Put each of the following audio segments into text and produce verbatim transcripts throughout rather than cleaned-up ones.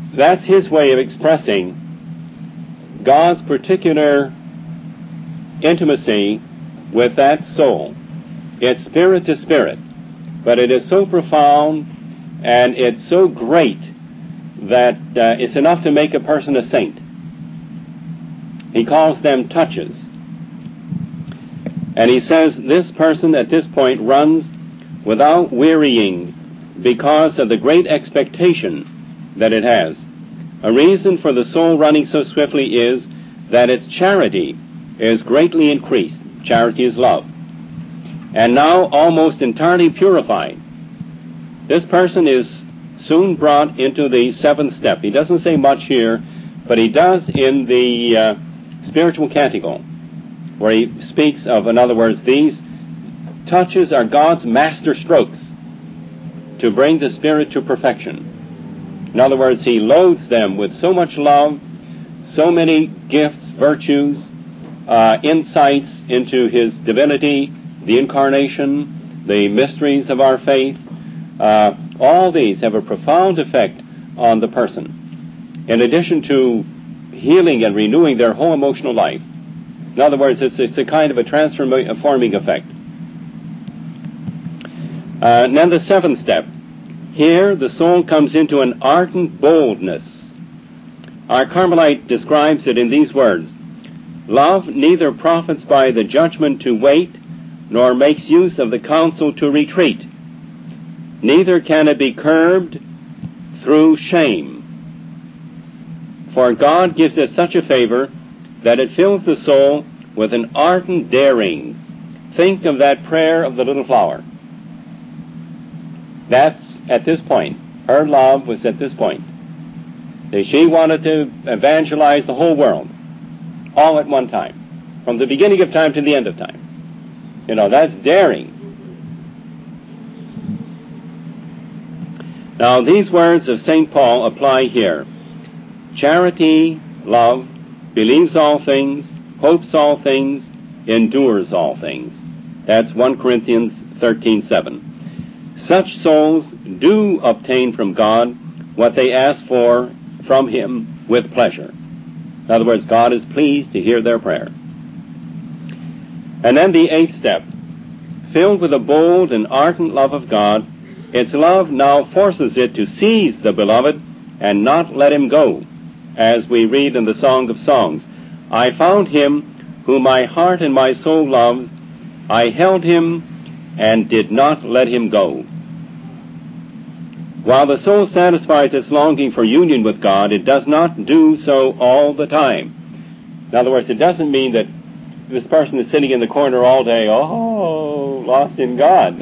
that's his way of expressing God's particular intimacy with that soul. It's spirit to spirit, but it is so profound and it's so great that uh, it's enough to make a person a saint. He calls them touches. And he says this person at this point runs without wearying because of the great expectation that it has. A reason for the soul running so swiftly is that its charity is greatly increased. Charity is love. And now almost entirely purified. This person is soon brought into the seventh step. He doesn't say much here, but he does in the uh, spiritual canticle, where he speaks of, in other words, these touches are God's master strokes to bring the spirit to perfection. In other words, he loads them with so much love, so many gifts, virtues, uh, insights into his divinity, the incarnation, the mysteries of our faith. Uh, all these have a profound effect on the person, in addition to healing and renewing their whole emotional life. In other words, it's, it's a kind of a transforming effect. Uh, and then the seventh step. Here the soul comes into an ardent boldness. Our Carmelite describes it in these words: love neither profits by the judgment to wait, nor makes use of the counsel to retreat. Neither can it be curbed through shame. For God gives it such a favor that it fills the soul with an ardent daring. Think of that prayer of the little flower. That's at this point. Her love was at this point. She wanted to evangelize the whole world, all at one time, from the beginning of time to the end of time. You know, that's daring. Now, these words of Saint Paul apply here. Charity, love, believes all things, hopes all things, endures all things. That's First Corinthians thirteen seven. Such souls do obtain from God what they ask for from him with pleasure. In other words, God is pleased to hear their prayer. And then the eighth step. Filled with a bold and ardent love of God, its love now forces it to seize the beloved and not let him go, as we read in the Song of Songs. I found him whom my heart and my soul loves. I held him and did not let him go. While the soul satisfies its longing for union with God, it does not do so all the time. In other words, it doesn't mean that this person is sitting in the corner all day, oh, lost in God.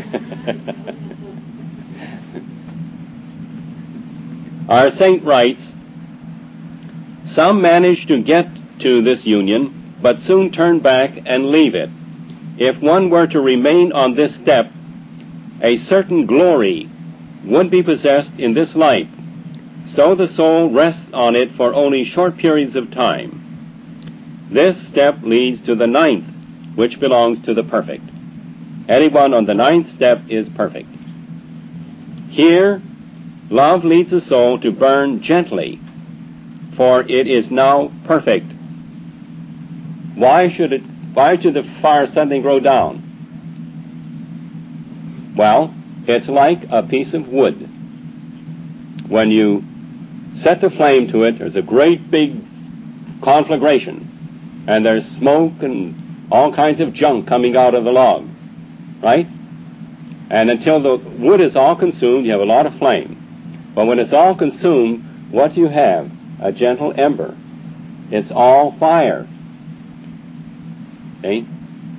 Our saint writes, some manage to get to this union, but soon turn back and leave it. If one were to remain on this step, a certain glory would be possessed in this life. So the soul rests on it for only short periods of time. This step leads to the ninth, which belongs to the perfect. Anyone on the ninth step is perfect. Here, love leads the soul to burn gently, for it is now perfect. Why should it, why should the fire suddenly go down? Well, it's like a piece of wood. When you set the flame to it, there's a great big conflagration, and there's smoke and all kinds of junk coming out of the log, right? And until the wood is all consumed, you have a lot of flame. But when it's all consumed, what do you have? A gentle ember. It's all fire. See?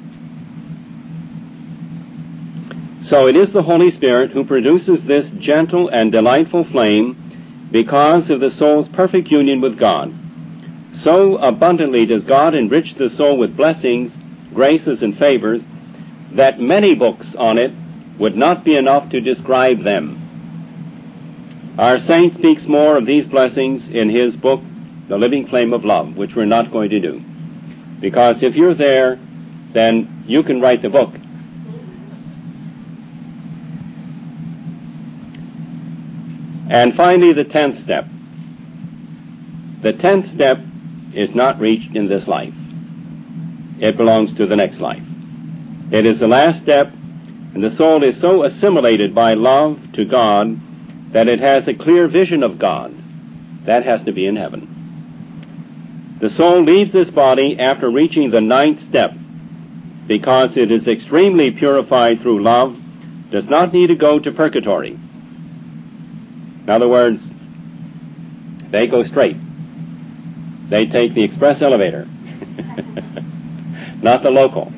So it is the Holy Spirit who produces this gentle and delightful flame because of the soul's perfect union with God. So abundantly does God enrich the soul with blessings, graces, and favors that many books on it would not be enough to describe them. Our saint speaks more of these blessings in his book, The Living Flame of Love, which we're not going to do. Because if you're there, then you can write the book. And finally, the tenth step. The tenth step is not reached in this life. It belongs to the next life. It is the last step, and the soul is so assimilated by love to God that it has a clear vision of God. That has to be in heaven. The soul leaves this body after reaching the ninth step because it is extremely purified through love, does not need to go to purgatory. In other words, they go straight. They take the express elevator, not the local.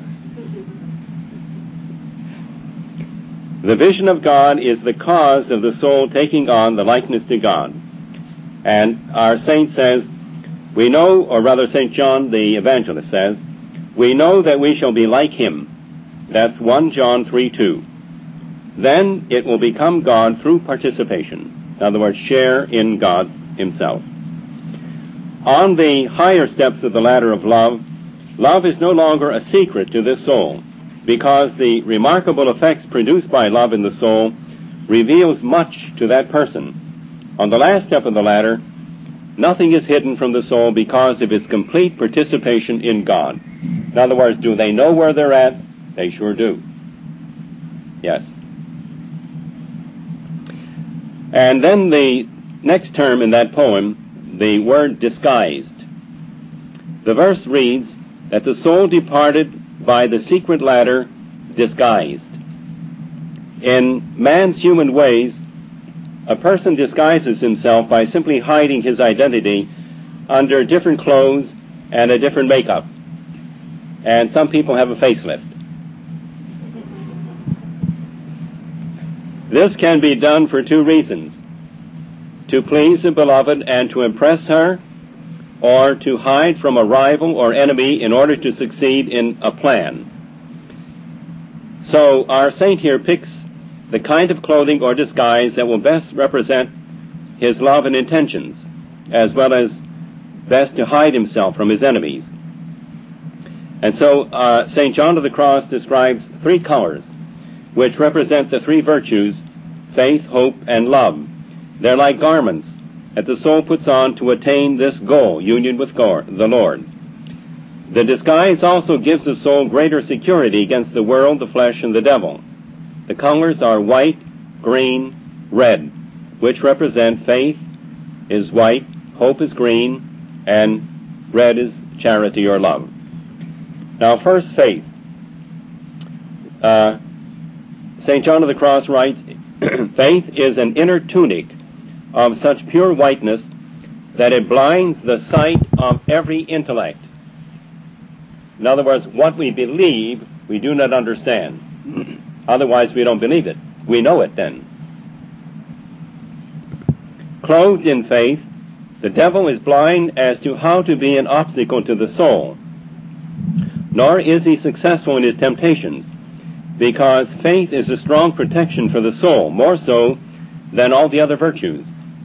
The vision of God is the cause of the soul taking on the likeness to God. And our saint says, we know, or rather Saint John the Evangelist says, we know that we shall be like him. That's First John three two. Then it will become God through participation. In other words, share in God himself. On the higher steps of the ladder of love, love is no longer a secret to this soul, because the remarkable effects produced by love in the soul reveals much to that person. On the last step of the ladder, nothing is hidden from the soul because of its complete participation in God. In other words, do they know where they're at? They sure do. Yes. And then the next term in that poem, the word disguised. The verse reads that the soul departed by the secret ladder disguised. In man's human ways, a person disguises himself by simply hiding his identity under different clothes and a different makeup. And some people have a facelift. This can be done for two reasons: to please the beloved and to impress her, or to hide from a rival or enemy in order to succeed in a plan. So our saint here picks the kind of clothing or disguise that will best represent his love and intentions, as well as best to hide himself from his enemies. And so uh, Saint John of the Cross describes three colors, which represent the three virtues, faith, hope, and love. They're like garments that the soul puts on to attain this goal, union with God, the Lord. The disguise also gives the soul greater security against the world, the flesh, and the devil. The colors are white, green, red, which represent faith is white, hope is green, and red is charity or love. Now, first, faith. Uh, Saint John of the Cross writes, faith is an inner tunic of such pure whiteness that it blinds the sight of every intellect. In other words, what we believe, we do not understand. Otherwise, we don't believe it. We know it then. Clothed in faith, the devil is blind as to how to be an obstacle to the soul, nor is he successful in his temptations, because faith is a strong protection for the soul, more so than all the other virtues.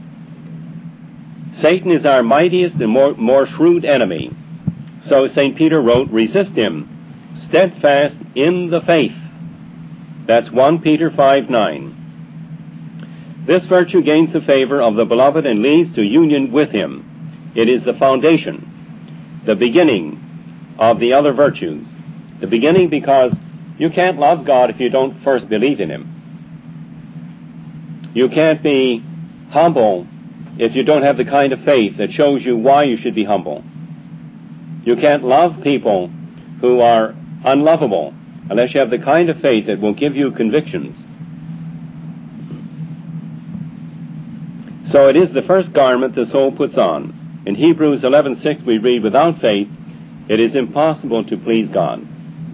Satan is our mightiest and more, more shrewd enemy. So Saint Peter wrote, resist him, steadfast in the faith. That's First Peter five nine. This virtue gains the favor of the beloved and leads to union with him. It is the foundation, the beginning of the other virtues. The beginning because you can't love God if you don't first believe in him. You can't be humble if you don't have the kind of faith that shows you why you should be humble. You can't love people who are unlovable unless you have the kind of faith that will give you convictions. So it is the first garment the soul puts on. In Hebrews eleven six we read, without faith it is impossible to please God.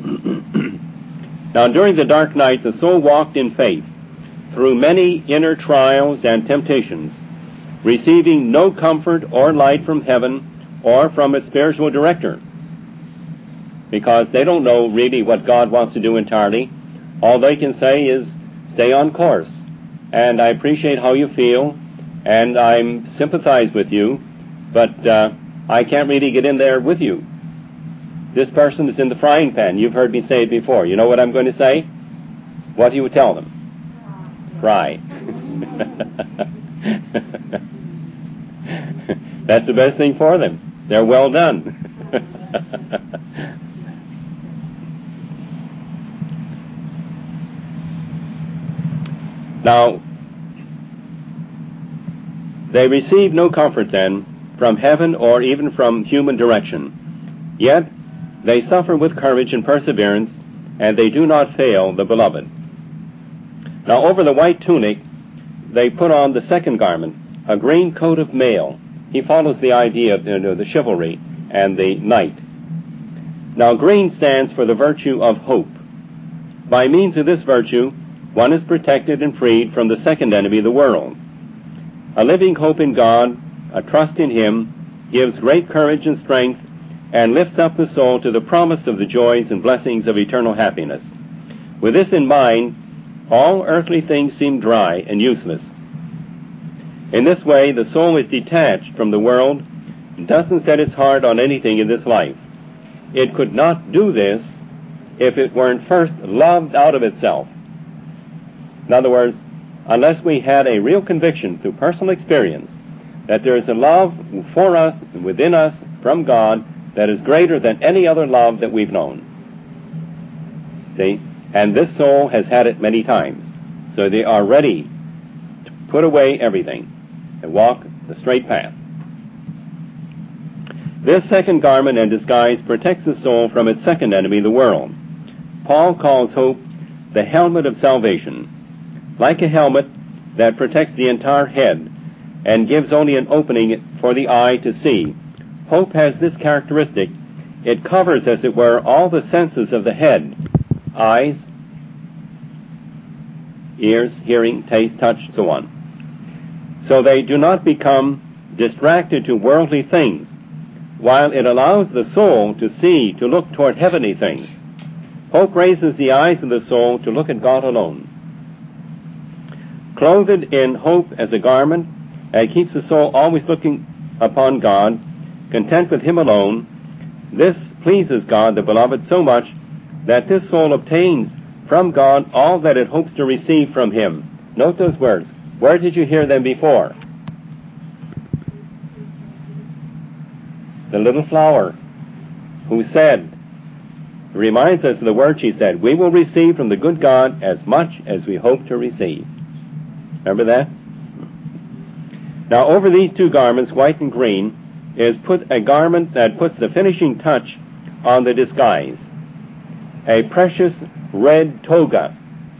Now during the dark night the soul walked in faith through many inner trials and temptations, receiving no comfort or light from heaven or from its spiritual director, because they don't know really what God wants to do entirely. All they can say is, stay on course, and I appreciate how you feel, and I'm sympathize with you, but uh, I can't really get in there with you. This person is in the frying pan. You've heard me say it before. You know what I'm going to say? What do you tell them? Fry. That's the best thing for them. They're well done. Now, they receive no comfort then from heaven or even from human direction. Yet they suffer with courage and perseverance, and they do not fail the beloved. Now over the white tunic they put on the second garment, a green coat of mail. He follows the idea of you know, the chivalry and the knight. Now green stands for the virtue of hope. By means of this virtue, one is protected and freed from the second enemy, the world. A living hope in God, a trust in Him, gives great courage and strength, and lifts up the soul to the promise of the joys and blessings of eternal happiness. With this in mind, all earthly things seem dry and useless. In this way, the soul is detached from the world and doesn't set its heart on anything in this life. It could not do this if it weren't first loved out of itself. In other words, unless we had a real conviction through personal experience that there is a love for us and within us from God that is greater than any other love that we've known. See? And this soul has had it many times. So they are ready to put away everything and walk the straight path. This second garment and disguise protects the soul from its second enemy, the world. Paul calls hope the helmet of salvation. Like a helmet that protects the entire head and gives only an opening for the eye to see, hope has this characteristic. It covers, as it were, all the senses of the head: eyes, ears, hearing, taste, touch, so on. So they do not become distracted to worldly things, while it allows the soul to see, to look toward heavenly things. Hope raises the eyes of the soul to look at God alone. Clothed in hope as a garment, and keeps the soul always looking upon God, content with Him alone. This pleases God, the beloved, so much that this soul obtains from God all that it hopes to receive from Him. Note those words. Where did you hear them before? The little flower who said, reminds us of the word she said, we will receive from the good God as much as we hope to receive. Remember that? Now over these two garments, white and green, is put a garment that puts the finishing touch on the disguise, a precious red toga.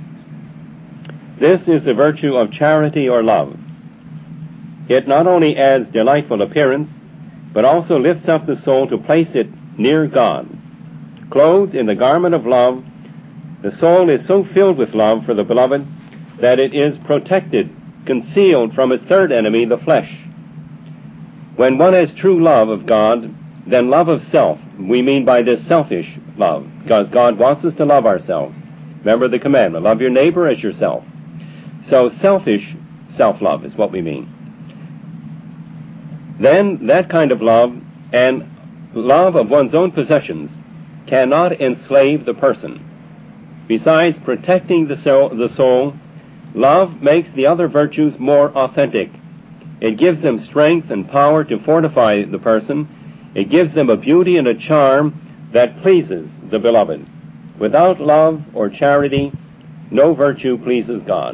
This is the virtue of charity or love. It not only adds delightful appearance, but also lifts up the soul to place it near God. Clothed in the garment of love, the soul is so filled with love for the beloved that it is protected, concealed from its third enemy, the flesh. When one has true love of God, then love of self, we mean by this selfish love, because God wants us to love ourselves. Remember the commandment, love your neighbor as yourself. So selfish self-love is what we mean. Then that kind of love and love of one's own possessions cannot enslave the person. Besides protecting the soul, the soul, love makes the other virtues more authentic. It gives them strength and power to fortify the person. It gives them a beauty and a charm that pleases the beloved. Without love or charity, no virtue pleases God.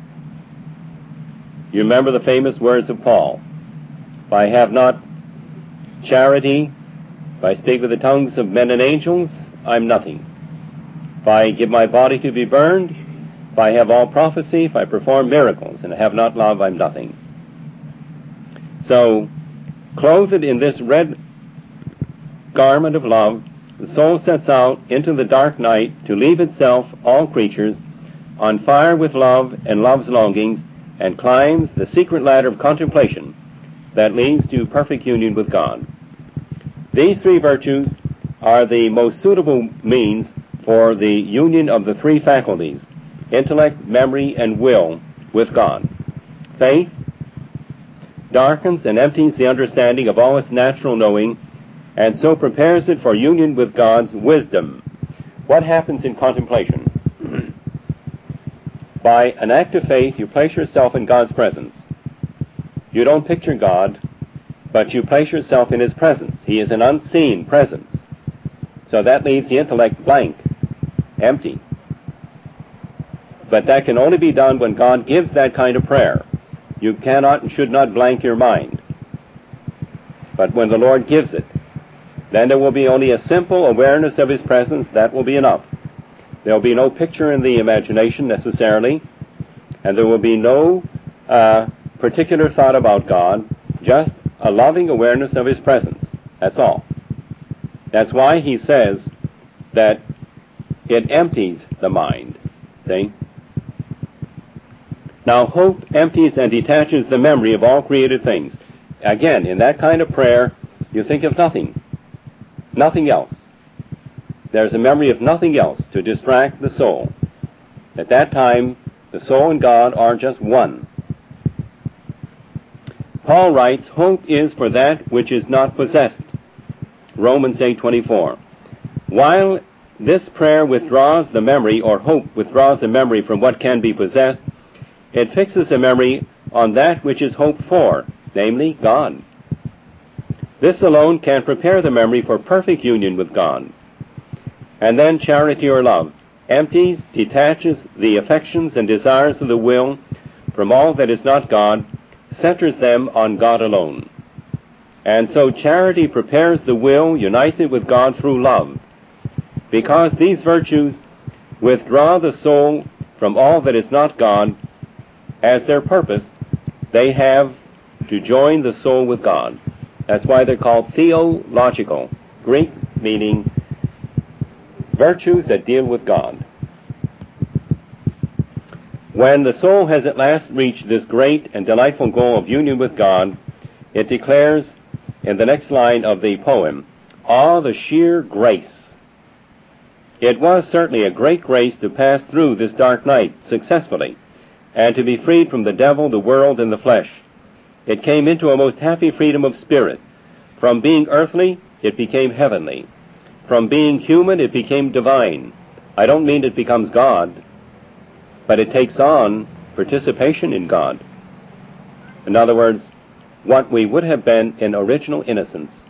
You remember the famous words of Paul. If I have not charity, if I speak with the tongues of men and angels, I'm nothing. If I give my body to be burned, if I have all prophecy, if I perform miracles, and have not love, I'm nothing. So, clothed in this red garment of love, the soul sets out into the dark night to leave itself, all creatures, on fire with love and love's longings, and climbs the secret ladder of contemplation that leads to perfect union with God. These three virtues are the most suitable means for the union of the three faculties, intellect, memory, and will, with God. Faith darkens and empties the understanding of all its natural knowing, and so prepares it for union with God's wisdom. What happens in contemplation? By an act of faith, you place yourself in God's presence. You don't picture God. but you place yourself in his presence. He is an unseen presence. So that leaves the intellect blank, empty. But that can only be done when God gives that kind of prayer. You cannot and should not blank your mind. But when the Lord gives it, then there will be only a simple awareness of his presence. That will be enough. There will be no picture in the imagination necessarily, and there will be no uh, particular thought about God, just a loving awareness of his presence. That's all. That's why he says that it empties the mind. See? Now, hope empties and detaches the memory of all created things. Again, in that kind of prayer, you think of nothing. Nothing else. There's a memory of nothing else to distract the soul. At that time, the soul and God are just one. Paul writes, hope is for that which is not possessed. Romans eight twenty-four. While this prayer withdraws the memory, or hope withdraws the memory from what can be possessed, it fixes a memory on that which is hoped for, namely God. This alone can prepare the memory for perfect union with God. And then charity or love empties, detaches the affections and desires of the will from all that is not God, centers them on God alone. And so charity prepares the will, unites it with God through love. Because these virtues withdraw the soul from all that is not God, as their purpose, they have to join the soul with God. That's why they're called theological, Greek meaning virtues that deal with God. When the soul has at last reached this great and delightful goal of union with God, it declares in the next line of the poem, "Ah, the sheer grace." It was certainly a great grace to pass through this dark night successfully, and to be freed from the devil, the world, and the flesh. It came into a most happy freedom of spirit. From being earthly, it became heavenly. From being human, it became divine. I don't mean it becomes God, but it takes on participation in God. In other words, what we would have been in original innocence.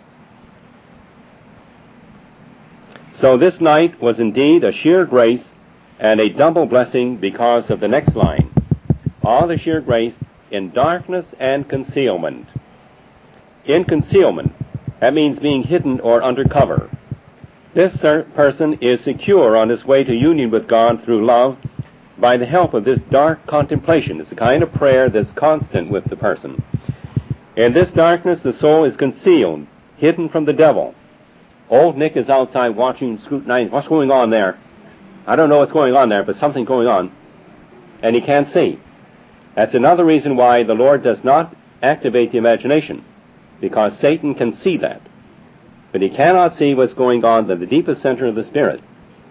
So this night was indeed a sheer grace and a double blessing because of the next line. All the sheer grace in darkness and concealment. In concealment, that means being hidden or under cover. This person is secure on his way to union with God through love by the help of this dark contemplation. It's a kind of prayer that's constant with the person. In this darkness, the soul is concealed, hidden from the devil. Old Nick is outside watching, scrutinizing, what's going on there? I don't know what's going on there, but something's going on. And he can't see. That's another reason why the Lord does not activate the imagination, because Satan can see that. But he cannot see what's going on in the deepest center of the spirit.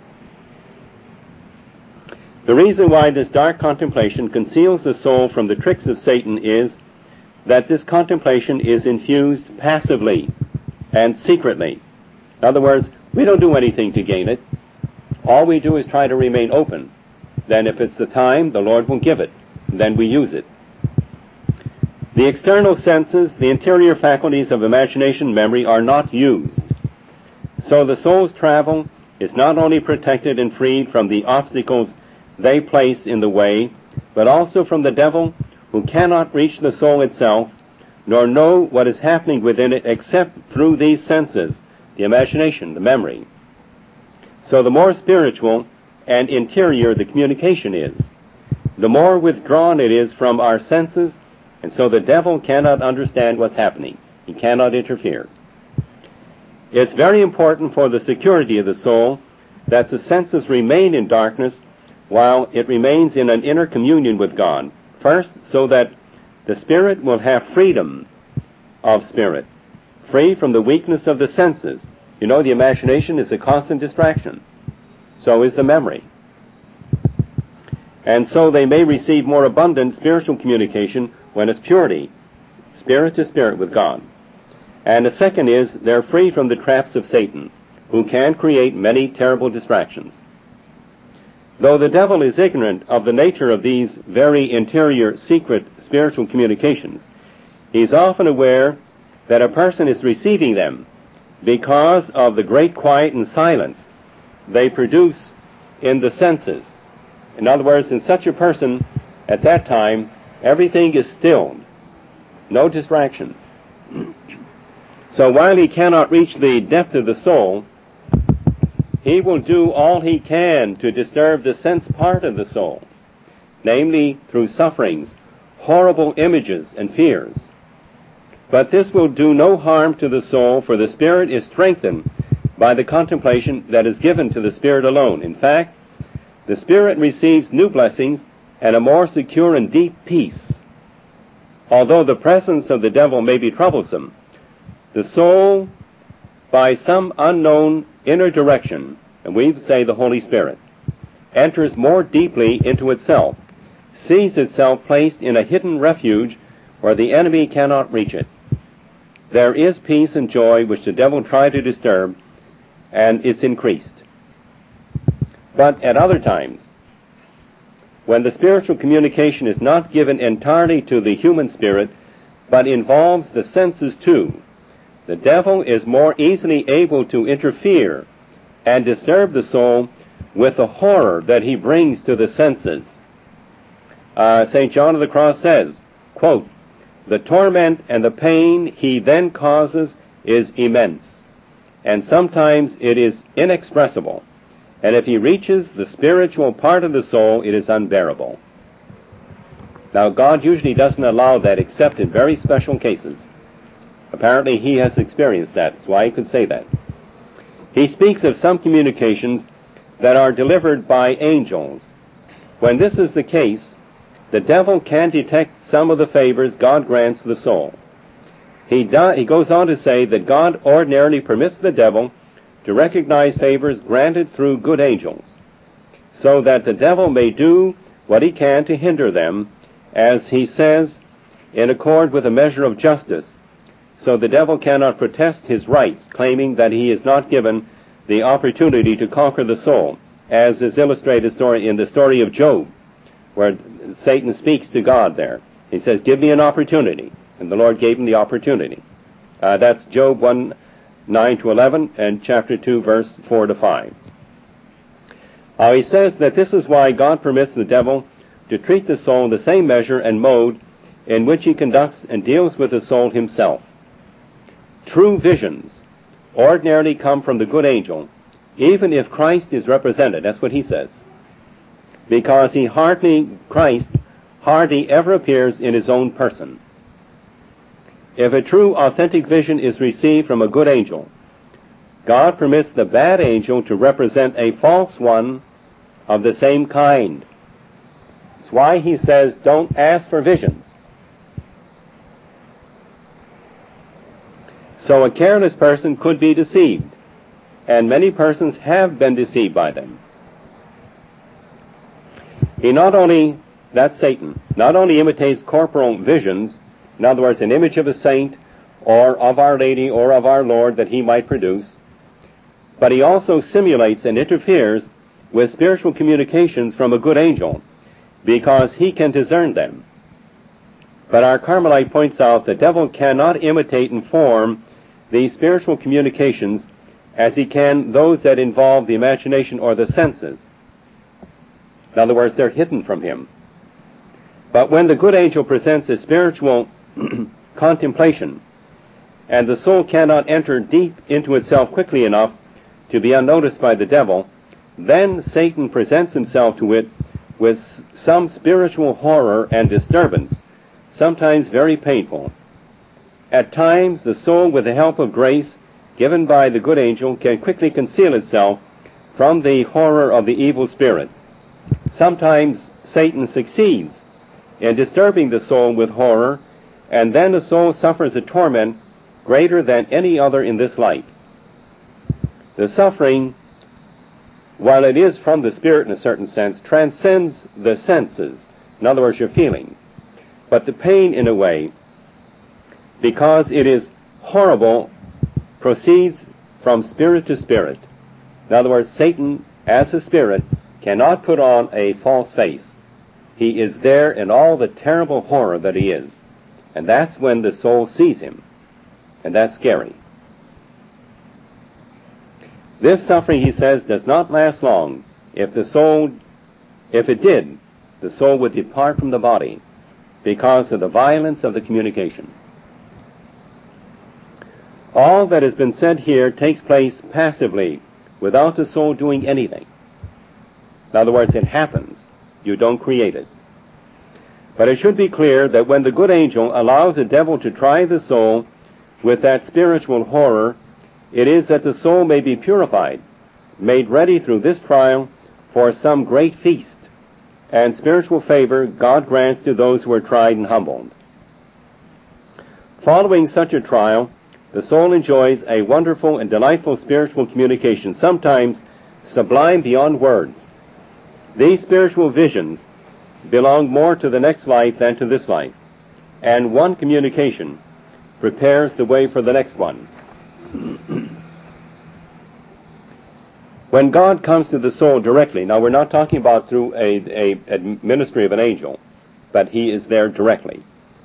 The reason why this dark contemplation conceals the soul from the tricks of Satan is that this contemplation is infused passively and secretly. In other words, we don't do anything to gain it. All we do is try to remain open. Then if it's the time, the Lord will give it. Then we use it. The external senses, the interior faculties of imagination, memory, are not used. So the soul's travel is not only protected and freed from the obstacles they place in the way, but also from the devil, who cannot reach the soul itself, nor know what is happening within it except through these senses, the imagination, the memory. So the more spiritual and interior the communication is, the more withdrawn it is from our senses, and so the devil cannot understand what's happening. He cannot interfere. It's very important for the security of the soul that the senses remain in darkness while it remains in an inner communion with God. First, so that the spirit will have freedom of spirit, free from the weakness of the senses. You know, the imagination is a constant distraction. So is the memory. And so they may receive more abundant spiritual communication when it's purity, spirit to spirit with God. And the second is they're free from the traps of Satan, who can create many terrible distractions. Though the devil is ignorant of the nature of these very interior, secret spiritual communications, he's often aware that a person is receiving them because of the great quiet and silence they produce in the senses. In other words, in such a person, at that time, everything is stilled, no distraction. So while he cannot reach the depth of the soul, he will do all he can to disturb the sense part of the soul, namely through sufferings, horrible images, and fears. But this will do no harm to the soul, for the spirit is strengthened by the contemplation that is given to the spirit alone. In fact, the spirit receives new blessings and a more secure and deep peace. Although the presence of the devil may be troublesome, the soul, by some unknown inner direction, and we say the Holy Spirit, enters more deeply into itself, sees itself placed in a hidden refuge where the enemy cannot reach it. There is peace and joy which the devil tried to disturb, and it's increased. But at other times, when the spiritual communication is not given entirely to the human spirit, but involves the senses too, the devil is more easily able to interfere and disturb the soul with the horror that he brings to the senses. Uh, Saint John of the Cross says, quote, "The torment and the pain he then causes is immense, and sometimes it is inexpressible, and if he reaches the spiritual part of the soul, it is unbearable." Now, God usually doesn't allow that except in very special cases. Apparently, he has experienced that. That's why he could say that. He speaks of some communications that are delivered by angels. When this is the case, the devil can detect some of the favors God grants the soul. He, do, he goes on to say that God ordinarily permits the devil to recognize favors granted through good angels, so that the devil may do what he can to hinder them, as he says, in accord with a measure of justice. So the devil cannot protest his rights, claiming that he is not given the opportunity to conquer the soul, as is illustrated story in the story of Job, where Satan speaks to God there. He says, "Give me an opportunity." And the Lord gave him the opportunity. Uh, that's Job one, nine to eleven, and chapter two, verse four to five. Uh, he says that this is why God permits the devil to treat the soul in the same measure and mode in which he conducts and deals with the soul himself. True visions ordinarily come from the good angel, even if Christ is represented. That's what he says. Because he hardly, Christ hardly ever appears in his own person. If a true, authentic vision is received from a good angel, God permits the bad angel to represent a false one of the same kind. That's why he says, don't ask for visions. So a careless person could be deceived, and many persons have been deceived by them. He not only, that's Satan, not only imitates corporal visions, in other words, an image of a saint, or of Our Lady, or of our Lord that he might produce, but he also simulates and interferes with spiritual communications from a good angel, because he can discern them. But our Carmelite points out the devil cannot imitate and form these spiritual communications as he can those that involve the imagination or the senses. In other words, they're hidden from him. But when the good angel presents a spiritual contemplation, and the soul cannot enter deep into itself quickly enough to be unnoticed by the devil, then Satan presents himself to it with some spiritual horror and disturbance, sometimes very painful. At times, the soul, with the help of grace given by the good angel, can quickly conceal itself from the horror of the evil spirit. Sometimes Satan succeeds in disturbing the soul with horror, and then the soul suffers a torment greater than any other in this life. The suffering, while it is from the spirit in a certain sense, transcends the senses. In other words, your feeling. But the pain, in a way, because it is horrible, proceeds from spirit to spirit. In other words, Satan, as a spirit, cannot put on a false face. He is there in all the terrible horror that he is. And that's when the soul sees him. And that's scary. This suffering, he says, does not last long. If the soul, if it did, the soul would depart from the body because of the violence of the communication. All that has been said here takes place passively, without the soul doing anything. In other words, it happens. You don't create it. But it should be clear that when the good angel allows the devil to try the soul with that spiritual horror, it is that the soul may be purified, made ready through this trial for some great feast and spiritual favor God grants to those who are tried and humbled. Following such a trial, the soul enjoys a wonderful and delightful spiritual communication, sometimes sublime beyond words. These spiritual visions belong more to the next life than to this life, and one communication prepares the way for the next one. When God comes to the soul directly, now we're not talking about through a, a, a ministry of an angel, but he is there directly.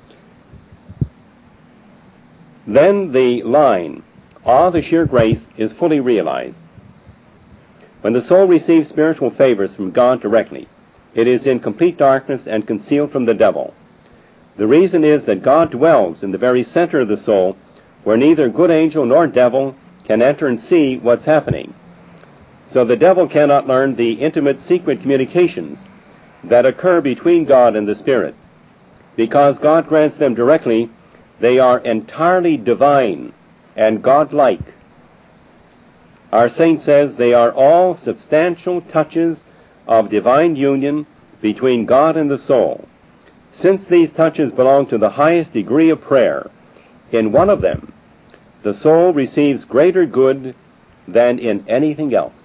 Then the line, "Ah, the sheer grace," is fully realized. When the soul receives spiritual favors from God directly, it is in complete darkness and concealed from the devil. The reason is that God dwells in the very center of the soul, where neither good angel nor devil can enter and see what's happening. So the devil cannot learn the intimate secret communications that occur between God and the Spirit. Because God grants them directly, they are entirely divine and God-like. Our saint says they are all substantial touches of divine union between God and the soul. Since these touches belong to the highest degree of prayer, in one of them, the soul receives greater good than in anything else.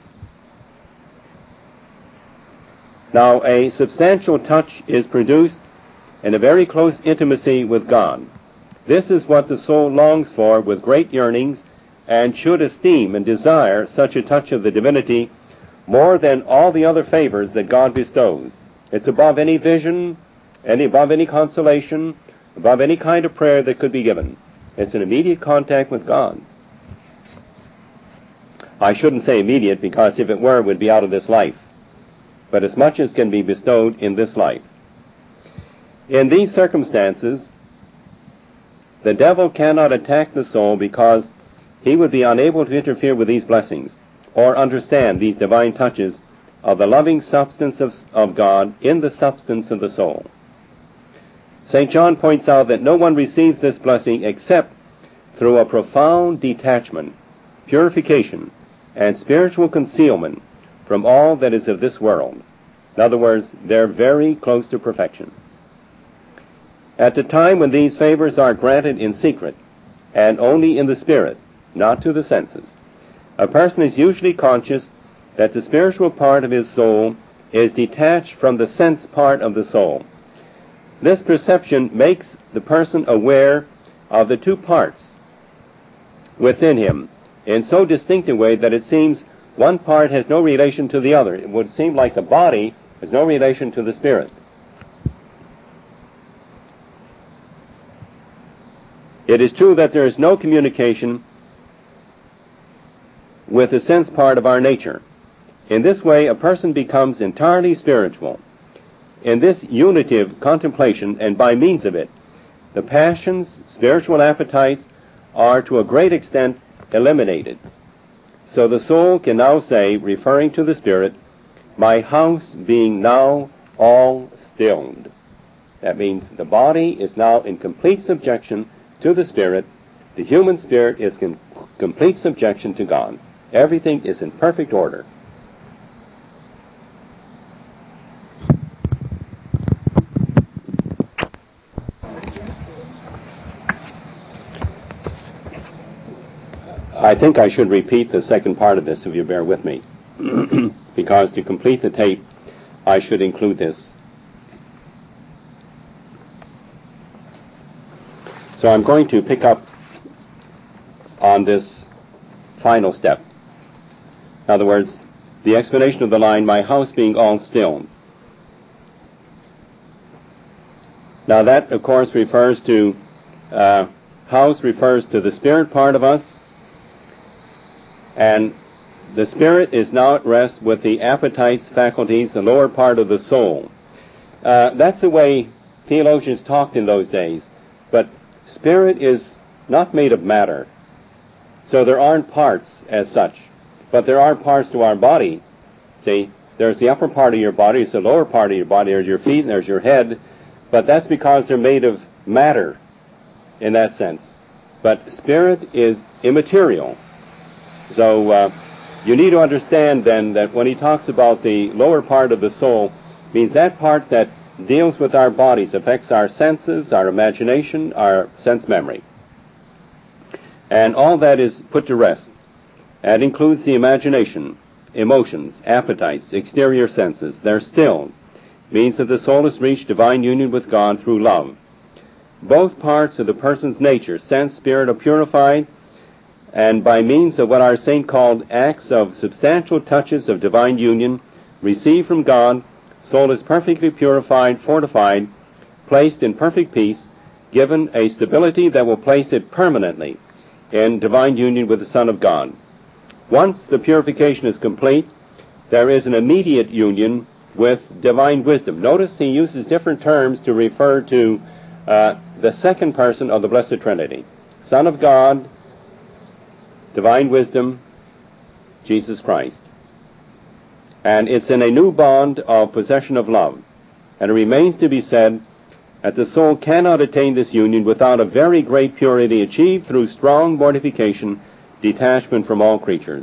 Now, a substantial touch is produced in a very close intimacy with God. This is what the soul longs for with great yearnings, and should esteem and desire such a touch of the divinity more than all the other favors that God bestows. It's above any vision, any above any consolation, above any kind of prayer that could be given. It's an immediate contact with God. I shouldn't say immediate, because if it were, it would be out of this life. But as much as can be bestowed in this life. In these circumstances, the devil cannot attack the soul because he would be unable to interfere with these blessings or understand these divine touches of the loving substance of, of God in the substance of the soul. Saint John points out that no one receives this blessing except through a profound detachment, purification, and spiritual concealment from all that is of this world. In other words, they're very close to perfection. At the time when these favors are granted in secret, and only in the spirit, not to the senses, a person is usually conscious that the spiritual part of his soul is detached from the sense part of the soul. This perception makes the person aware of the two parts within him in so distinct a way that it seems one part has no relation to the other. It would seem like the body has no relation to the spirit. It is true that there is no communication with the sense part of our nature. In this way, a person becomes entirely spiritual. In this unitive contemplation, and by means of it, the passions, spiritual appetites, are to a great extent eliminated. So the soul can now say, referring to the spirit, "My house being now all stilled." That means the body is now in complete subjection to the spirit. The human spirit is in complete subjection to God. Everything is in perfect order. I think I should repeat the second part of this, if you bear with me, because to complete the tape, I should include this. So I'm going to pick up on this final step. In other words, the explanation of the line, "My house being all still." Now that, of course, refers to uh, house refers to the spirit part of us, and the spirit is now at rest with the appetites, faculties, the lower part of the soul. Uh, that's the way theologians talked in those days. But spirit is not made of matter, so there aren't parts as such. But there are parts to our body. See, there's the upper part of your body, it's the lower part of your body, there's your feet, and there's your head. But that's because they're made of matter in that sense. But spirit is immaterial. So uh, you need to understand then that when he talks about the lower part of the soul, means that part that deals with our bodies, affects our senses, our imagination, our sense memory. And all that is put to rest. That includes the imagination, emotions, appetites, exterior senses. They're stilled. Means that the soul has reached divine union with God through love. Both parts of the person's nature, sense, spirit, are purified, and by means of what our saint called acts of substantial touches of divine union, received from God, soul is perfectly purified, fortified, placed in perfect peace, given a stability that will place it permanently in divine union with the Son of God. Once the purification is complete, there is an immediate union with divine wisdom. Notice he uses different terms to refer to uh, the second person of the Blessed Trinity. Son of God, divine wisdom, Jesus Christ. And it's in a new bond of possession of love. And it remains to be said that the soul cannot attain this union without a very great purity achieved through strong mortification, detachment from all creatures.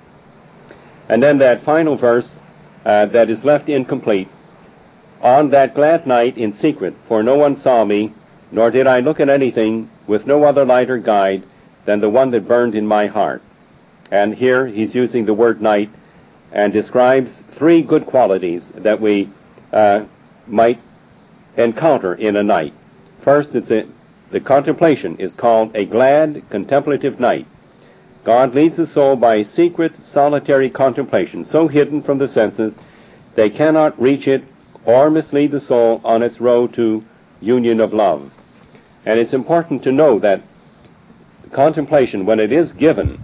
And then that final verse uh, that is left incomplete. On that glad night in secret, for no one saw me, nor did I look at anything, with no other light or guide than the one that burned in my heart. And here he's using the word night and describes three good qualities that we uh, might encounter in a night. First, it's a, the contemplation is called a glad contemplative night. God leads the soul by a secret, solitary contemplation, so hidden from the senses they cannot reach it or mislead the soul on its road to union of love. And it's important to know that contemplation, when it is given,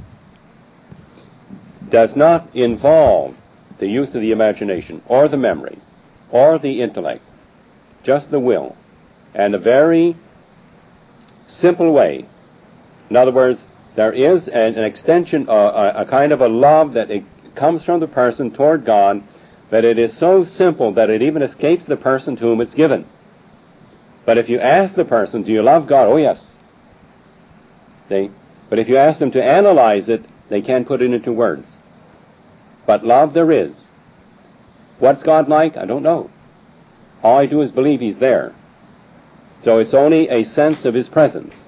does not involve the use of the imagination or the memory or the intellect, just the will, and a very simple way. In other words, there is an, an extension, uh, a, a kind of a love that it comes from the person toward God, that it is so simple that it even escapes the person to whom it's given. But if you ask the person, do you love God? Oh, yes. See? But if you ask them to analyze it, they can't put it into words. But love there is. What's God like? I don't know. All I do is believe he's there. So it's only a sense of his presence.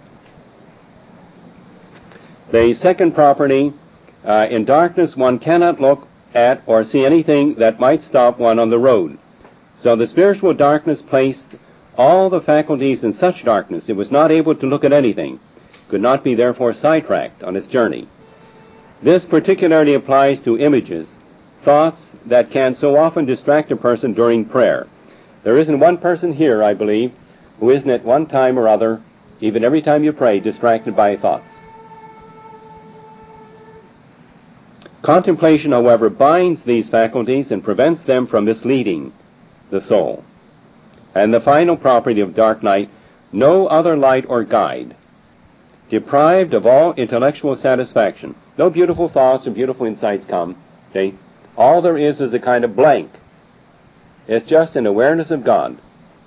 The second property, uh, in darkness one cannot look at or see anything that might stop one on the road. So the spiritual darkness placed all the faculties in such darkness it was not able to look at anything, could not be therefore sidetracked on its journey. This particularly applies to images, thoughts that can so often distract a person during prayer. There isn't one person here, I believe, who isn't at one time or other, even every time you pray, distracted by thoughts. Contemplation, however, binds these faculties and prevents them from misleading the soul. And the final property of dark night, no other light or guide. Deprived of all intellectual satisfaction. No beautiful thoughts or beautiful insights come. Okay? All there is is a kind of blank. It's just an awareness of God.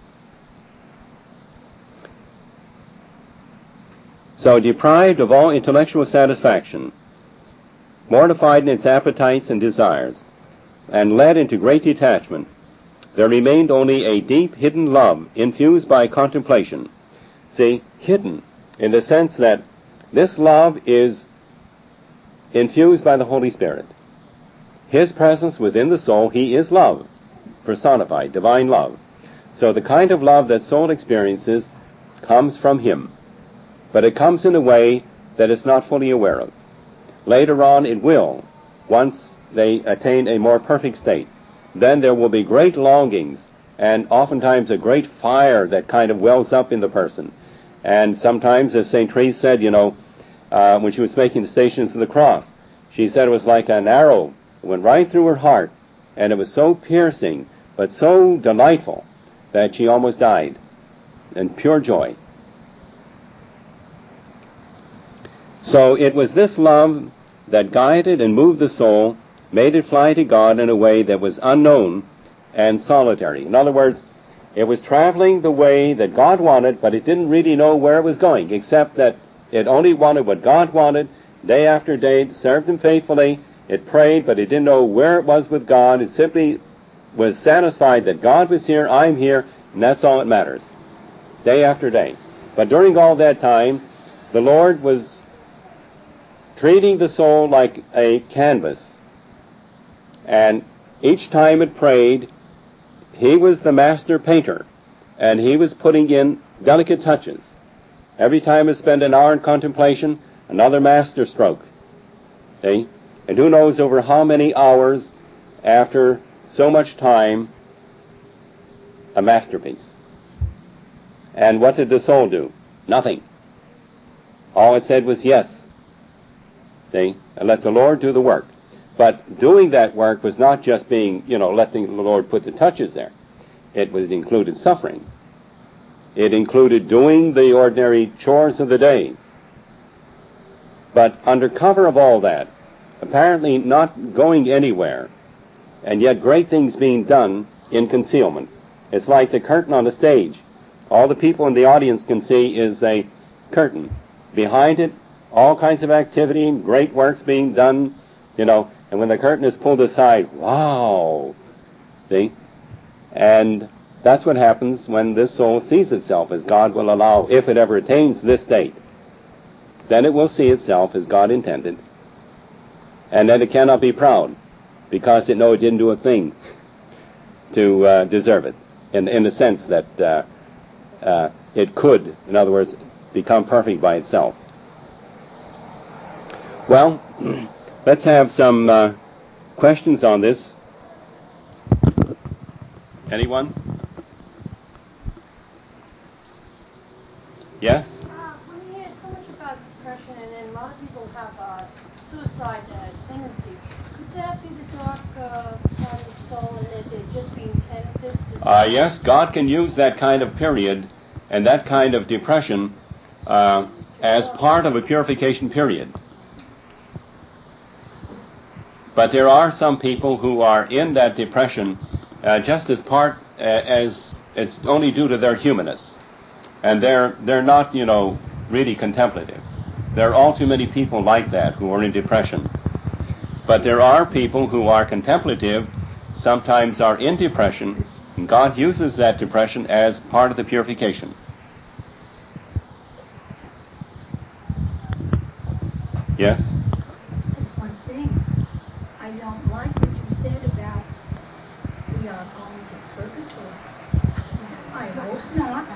So deprived of all intellectual satisfaction, mortified in its appetites and desires, and led into great detachment, there remained only a deep hidden love infused by contemplation. See, hidden in the sense that this love is infused by the Holy Spirit. His presence within the soul, he is love, personified, divine love. So the kind of love that soul experiences comes from him, but it comes in a way that it's not fully aware of. Later on it will, once they attain a more perfect state. Then there will be great longings and oftentimes a great fire that kind of wells up in the person. And sometimes, as Saint Therese said, you know, uh, when she was making the Stations of the Cross, she said it was like an arrow that went right through her heart, and it was so piercing, but so delightful, that she almost died in pure joy. So it was this love that guided and moved the soul, made it fly to God in a way that was unknown and solitary. In other words, it was traveling the way that God wanted, but it didn't really know where it was going, except that it only wanted what God wanted. Day after day, it served Him faithfully. It prayed, but it didn't know where it was with God. It simply was satisfied that God was here, I'm here, and that's all that matters, day after day. But during all that time, the Lord was treating the soul like a canvas. And each time it prayed, He was the master painter, and He was putting in delicate touches. Every time it spent an hour in contemplation, another master stroke. See? And who knows over how many hours after so much time, a masterpiece. And what did the soul do? Nothing. All it said was yes. See? And let the Lord do the work. But doing that work was not just being, you know, letting the Lord put the touches there. It was, it included suffering. It included doing the ordinary chores of the day. But under cover of all that, apparently not going anywhere, and yet great things being done in concealment. It's like the curtain on the stage. All the people in the audience can see is a curtain. Behind it, all kinds of activity, great works being done, you know, and when the curtain is pulled aside, wow! See? And that's what happens when this soul sees itself as God will allow, if it ever attains this state. Then it will see itself as God intended. And then it cannot be proud, because it knows it didn't do a thing to uh, deserve it, in, in the sense that uh, uh, it could, in other words, become perfect by itself. Well, let's have some uh, questions on this. Anyone? Yes? Uh, we hear so much about depression, and then a lot of people have uh, suicide uh, tendency. Could that be the dark uh, side of the soul, and that they're just being tempted to... Uh, yes, God can use that kind of period and that kind of depression uh, as part of a purification period. But there are some people who are in that depression uh, just as part, uh, as it's only due to their humanness. And they're, they're not, you know, really contemplative. There are all too many people like that who are in depression. But there are people who are contemplative, sometimes are in depression, and God uses that depression as part of the purification. Yes? Just one thing. I don't like what you said about we are going to purgatory. I hope not.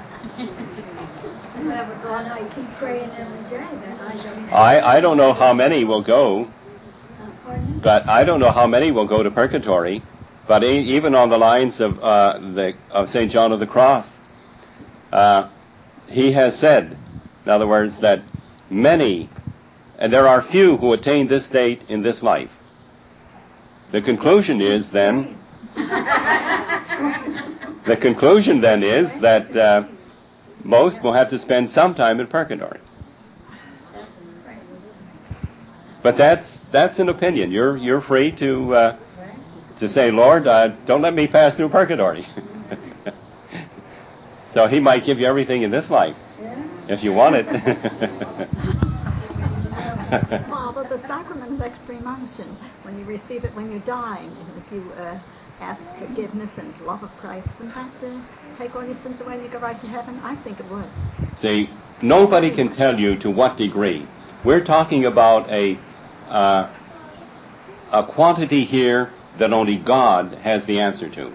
And I keep praying every day that I don't have I, I don't know how many will go, Pardon? but I don't know how many will go to purgatory. But e- even on the lines of uh, the of Saint John of the Cross, uh, he has said, in other words, that many, and there are few who attain this state in this life. The conclusion is then, the conclusion then is that uh, most will have to spend some time in purgatory. But that's that's an opinion. You're you're free to uh, to say, Lord, uh, don't let me pass through purgatory. So He might give you everything in this life if you want it. Father, the sacrament of extreme unction, when you receive it when you're dying, and if you uh, ask forgiveness and love of Christ, wouldn't that uh, take all your sins away and you go right to heaven? I think it would. See, nobody can tell you to what degree. We're talking about a uh, a quantity here that only God has the answer to.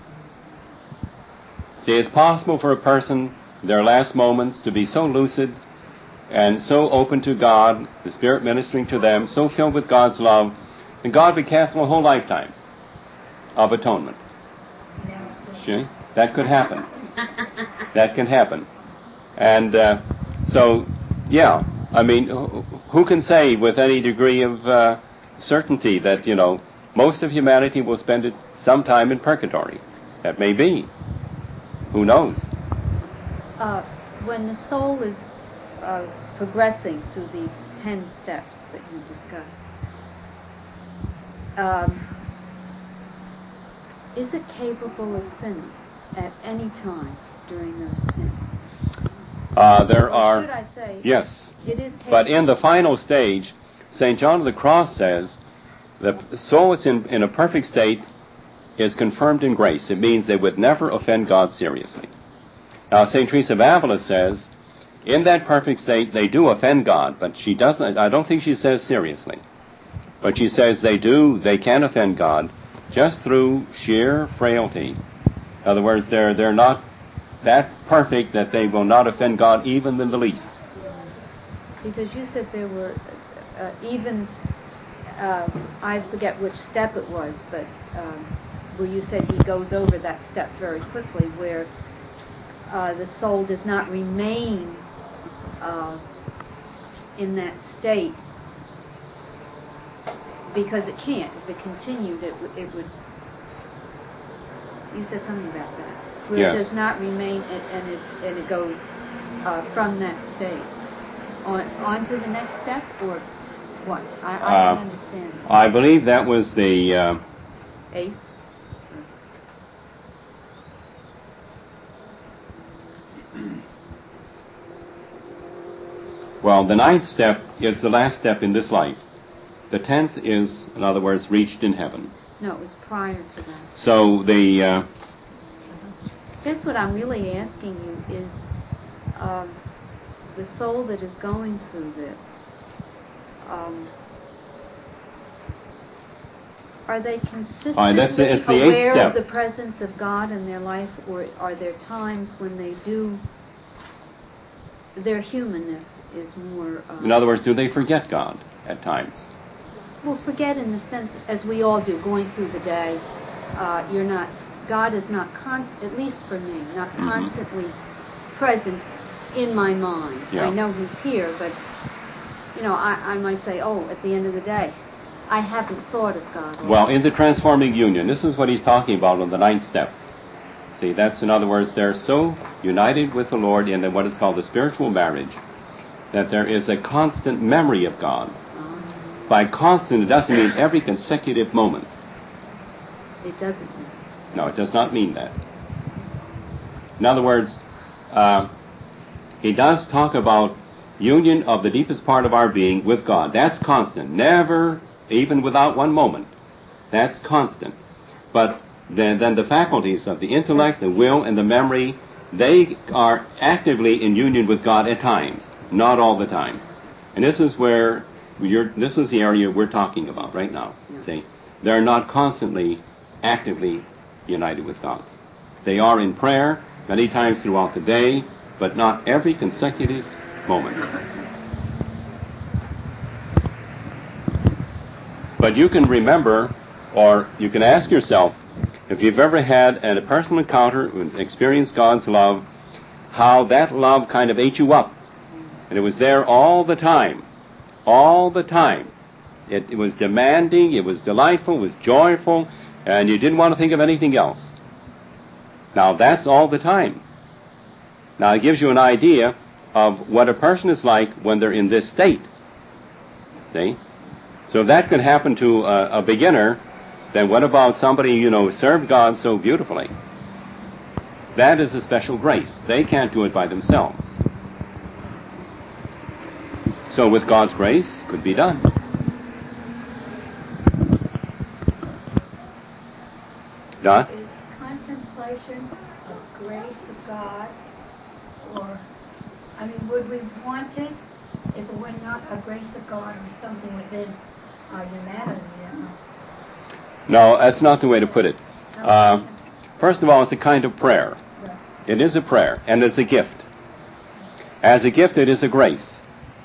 See, it's possible for a person, their last moments, to be so lucid and so open to God, the Spirit ministering to them, so filled with God's love, and God would cast them a whole lifetime of atonement. See? That could happen. That can happen. And uh, So, yeah, I mean, who, who can say with any degree of uh, certainty that, you know, most of humanity will spend it some time in purgatory? That may be. Who knows? Uh, when the soul is uh, progressing through these ten steps that you discussed, um, is it capable of sinning at any time during those ten? Uh, there or are, should I say, yes, it is capable. But in the final stage, Saint John of the Cross says the soul is in, in a perfect state is confirmed in grace. It means they would never offend God seriously. Now, Saint Teresa of Avila says, in that perfect state, they do offend God, but she doesn't, I don't think she says seriously. But she says they do, they can offend God just through sheer frailty. In other words, they're, they're not that perfect that they will not offend God even in the least. Because you said there were uh, even, uh, I forget which step it was, but um, where you said he goes over that step very quickly, where uh, the soul does not remain uh, in that state because it can't. If it continued, it, w- it would. You said something about that. Where Yes. it does not remain, and, and it and it goes uh, from that state on on to the next step, or what? I, I Uh, don't understand. I believe that was the uh, Eighth. well, the ninth step is the last step in this life. The tenth is, in other words, reached in heaven. No, it was prior to that. So the uh, Just what I'm really asking you is um, the soul that is going through this. Um, are they consistently All right, that's the- it's the eighth aware step. of the presence of God in their life, or are there times when they do? Their humanness is more. Uh, in other words, do they forget God at times? Well, forget in the sense, as we all do, going through the day, uh, you're not, God is not, const- at least for me, not Mhm. constantly present in my mind. Yeah. I know He's here, but, you know, I, I might say, oh, at the end of the day, I haven't thought of God. all Well, day. in the transforming union, this is what he's talking about on the ninth step. See, that's, in other words, they're so united with the Lord in what is called the spiritual marriage that there is a constant memory of God. Uh, By constant, it doesn't mean every consecutive moment. it doesn't mean. No, it does not mean that. In other words, uh, he does talk about union of the deepest part of our being with God. That's constant. Never, even without one moment. That's constant. But then, then the faculties of the intellect, the will, and the memory, they are actively in union with God at times, not all the time. And this is where you're, this is the area we're talking about right now. Yeah. See, they're not constantly, actively united with God. They are in prayer many times throughout the day, but not every consecutive moment. But you can remember, or you can ask yourself, if you've ever had a personal encounter, experienced God's love, how that love kind of ate you up. And it was there all the time. All the time. It, it was demanding, it was delightful, it was joyful, and you didn't want to think of anything else. Now that's all the time. Now it gives you an idea of what a person is like when they're in this state. See? So if that could happen to a, a beginner, then what about somebody, you know, served God so beautifully? That is a special grace. They can't do it by themselves. So with God's grace, it could be done. Dot? Is contemplation of grace of God, or, I mean, would we want it if it were not a grace of God or something within our humanity? You know? No, that's not the way to put it. Uh, first of all, it's a kind of prayer. Right. It is a prayer, and it's a gift. As a gift, it is a grace.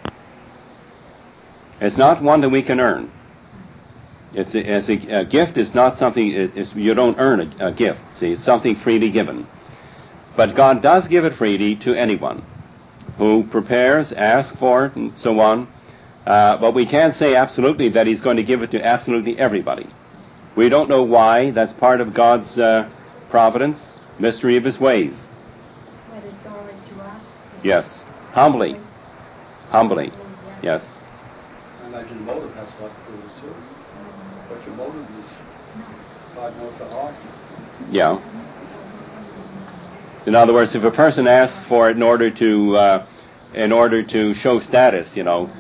It's not one that we can earn. It's a, as a, a gift is not something, it, it's, you don't earn a, a gift. See, it's something freely given. But God does give it freely to anyone. who prepares, asks for it, and so on. Uh, but we can't say absolutely that he's going to give it to absolutely everybody. We don't know why. That's part of God's uh, providence, mystery of his ways. But it's all right to ask. Yes. Humbly. Humbly. Yes. I imagine the motive has a lot to do with this too. What your motive is. God knows the heart. Yeah. In other words, if a person asks for it in order to uh, in order to show status, you know.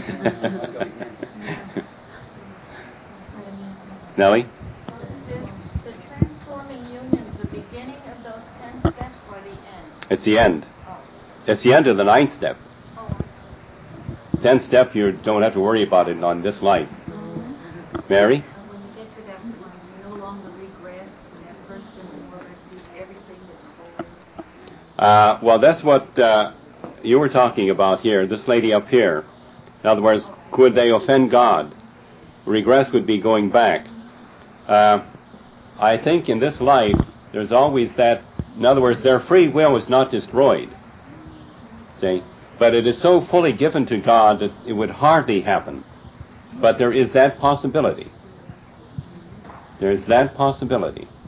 Nellie? Is the transforming union the beginning of those ten steps or the end? It's the end. Oh. It's the end of the ninth step. Oh. Tenth step, you don't have to worry about it on this life. Mary? And when you get to that point, you no longer regress, and that person in the world sees everything as a whole. Uh, well, that's what uh, you were talking about here, this lady up here. In other words, could they offend God? Regress would be going back. Uh, I think in this life, there's always that, in other words, their free will is not destroyed. See? But it is so fully given to God that it would hardly happen. But there is that possibility. There is that possibility.